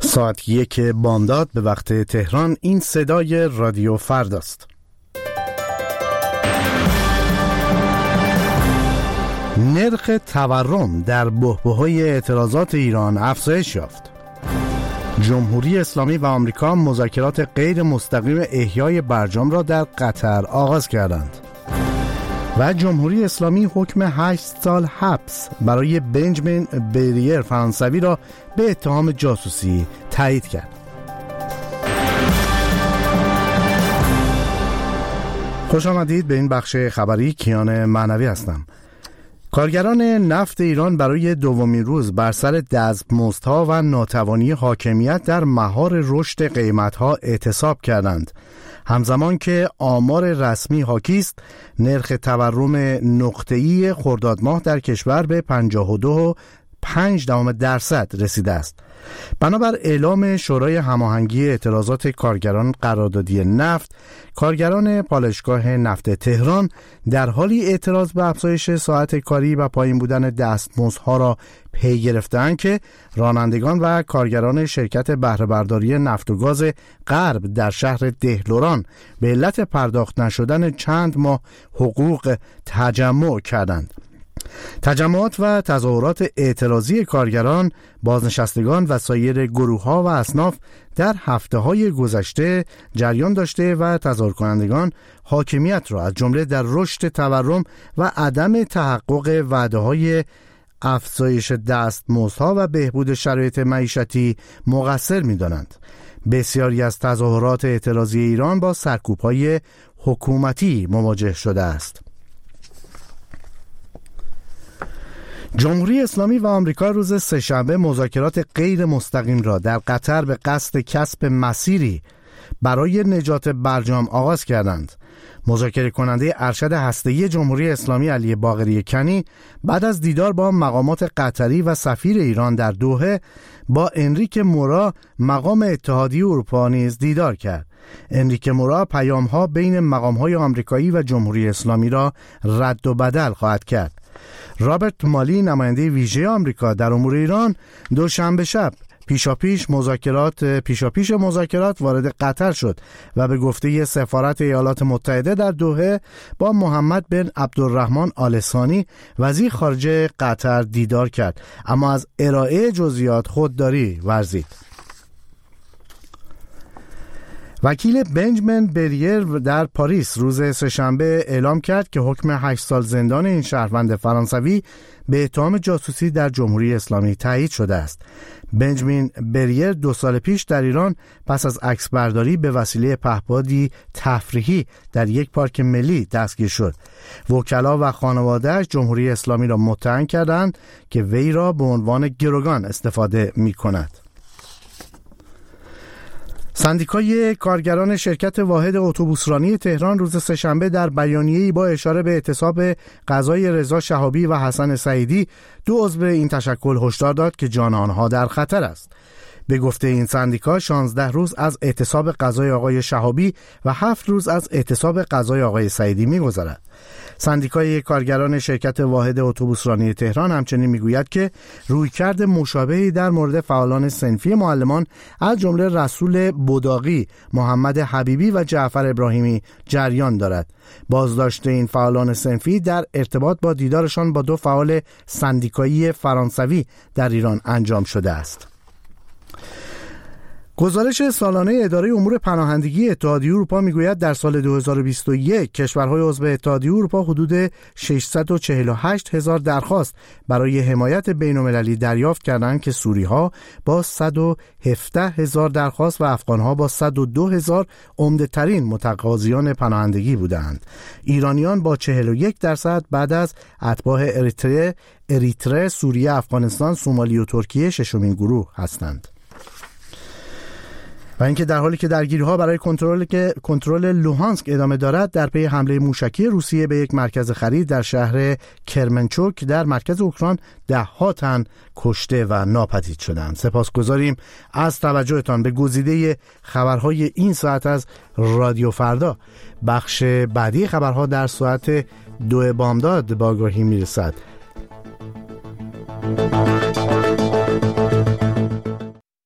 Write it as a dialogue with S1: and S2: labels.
S1: ساعت 1 بامداد به وقت تهران. این صدای رادیو فرداست. نرخ تورم در بحبوحه اعتراضات ایران افزایش یافت. جمهوری اسلامی و آمریکا مذاکرات غیر مستقیم احیای برجام را در قطر آغاز کردند و جمهوری اسلامی حکم 8 سال حبس برای بنجامین بریر فرانسوی را به اتهام جاسوسی تایید کرد. خوش آمدید به این بخش خبری. کیان معنوی هستم. کارگران نفت ایران برای دومین روز بر سر دستمزدها و ناتوانی حاکمیت در مهار رشد قیمتها اعتصاب کردند، همزمان که آمار رسمی حاکی است نرخ تورم نقطه‌ای خرداد ماه در کشور به 52.5% رسیده است. بنابر اعلام شورای هماهنگی اعتراضات کارگران قراردادی نفت، کارگران پالایشگاه نفت تهران در حالی اعتراض به افزایش ساعت کاری و پایین بودن دستمزدها را پی گرفتند که رانندگان و کارگران شرکت بهره برداری نفت و گاز غرب در شهر دهلوران به علت پرداخت نشدن چند ماه حقوق تجمع کردند. تجمعات و تظاهرات اعتراضی کارگران، بازنشستگان و سایر گروه‌ها و اصناف در هفته‌های گذشته جریان داشته و تظاهر کنندگان حاکمیت را از جمله در رشد تورم و عدم تحقق وعده‌های افزایش دستمزدها و بهبود شرایط معیشتی مقصر می‌دانند. بسیاری از تظاهرات اعتراضی ایران با سرکوب‌های حکومتی مواجه شده است. جمهوری اسلامی و آمریکا روز سه‌شنبه مذاکرات غیر مستقیم را در قطر به قصد کسب مسیری برای نجات برجام آغاز کردند. مذاکره کننده ارشد هسته‌ای جمهوری اسلامی علی باقری کنی بعد از دیدار با مقامات قطری و سفیر ایران در دوحه با انریک مورا مقام اتحادیه اروپا نیز دیدار کرد. انریک مورا پیام‌ها بین مقام‌های آمریکایی و جمهوری اسلامی را رد و بدل خواهد کرد. رابرت مالی نماینده ویژه آمریکا در امور ایران دوشنبه شب پیشاپیش مذاکرات وارد قطر شد و به گفته سفارت ایالات متحده در دوحه با محمد بن عبدالرحمن آل ثانی وزیر خارجه قطر دیدار کرد، اما از ارائه جزئیات خودداری ورزید. وکیل بنجامین بریر در پاریس روز سه‌شنبه اعلام کرد که حکم 8 سال زندان این شهروند فرانسوی به اتهام جاسوسی در جمهوری اسلامی تایید شده است. بنجامین بریر 2 سال پیش در ایران پس از عکسبرداری به وسیله پهپادی تفریحی در یک پارک ملی دستگیر شد. وکلا و خانواده‌اش جمهوری اسلامی را متهم کردند که وی را به عنوان گروگان استفاده می‌کند. سندیکای کارگران شرکت واحد اتوبوسرانی تهران روز سه‌شنبه در بیانیه‌ای با اشاره به اعتصاب قضای رضا شهابی و حسن سعیدی، 2 عضو این تشکل هشدار داد که جان آنها در خطر است. به گفته این سندیکا 16 روز از اعتصاب قضای آقای شهابی و 7 روز از اعتصاب قضای آقای سعیدی می‌گذرد. سندیکای کارگران شرکت واحد اتوبوسرانی تهران همچنین میگوید که رویکرد مشابهی در مورد فعالان صنفی معلمان از جمله رسول بوداقی، محمد حبیبی و جعفر ابراهیمی جریان دارد. بازداشت این فعالان صنفی در ارتباط با دیدارشان با 2 فعال سندیکایی فرانسوی در ایران انجام شده است. گزارش سالانه اداره امور پناهندگی اتحادیه اروپا میگوید در سال 2021 کشورهای عضو اتحادیه اروپا حدود 648,000 درخواست برای حمایت بین‌المللی دریافت کردند که سوری‌ها با 117,000 درخواست و افغان‌ها با 102,000 عمده‌ترین متقاضیان پناهندگی بودند. ایرانیان با 41% بعد از اتباع اریتره، سوریه، افغانستان، سومالی و ترکیه ششمین گروه هستند. و اینکه در حالی که درگیری‌ها برای کنترل لوهانسک ادامه دارد، در پی حمله موشکی روسیه به یک مرکز خرید در شهر کرمنچوک در مرکز اوکراین 10 تن کشته و ناپدید شدند. سپاسگزاریم از توجهتان به گزیده خبرهای این ساعت از رادیو فردا. بخش بعدی خبرها در ساعت 2 بامداد با آگاهی میرسد.